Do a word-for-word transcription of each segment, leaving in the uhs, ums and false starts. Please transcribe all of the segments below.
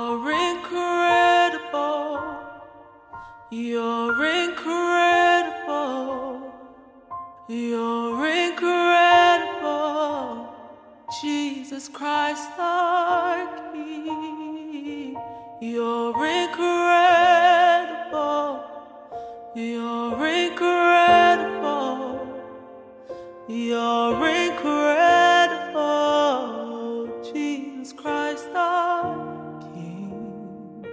You're incredible. You're incredible. You're incredible. Jesus Christ our King. You're incredible. You're incredible. You're incredible. Jesus Christ our King.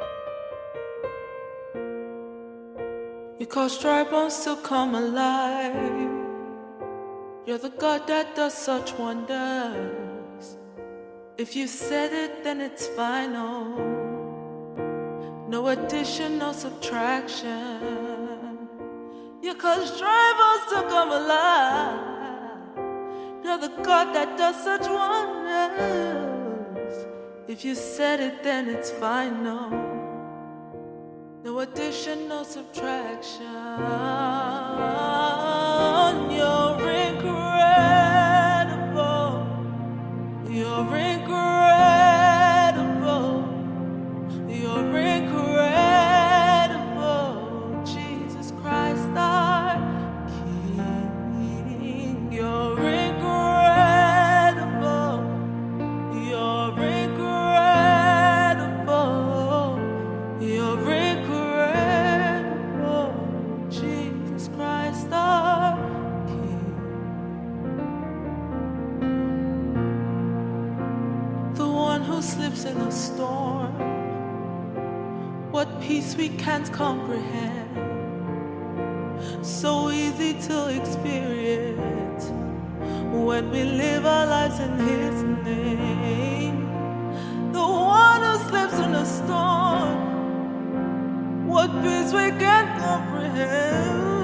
You cause dry bones to come alive. You're the God that does such wonders. If you said it, then it's final. No addition, no subtraction. You cause dry bones to come alive. You're the God that does such wonders. If you said it, then it's final. No addition, no subtraction. You're incredible. You're incredible. You're incredible. Jesus Christ our King. You're incredible. You're incredible. You're incredible. Jesus Christ our King. The one who sleeps in a storm. What peace we can't comprehend. So easy to experience when we live our lives in His name. The one who sleeps in a storm. What peace we can't comprehend.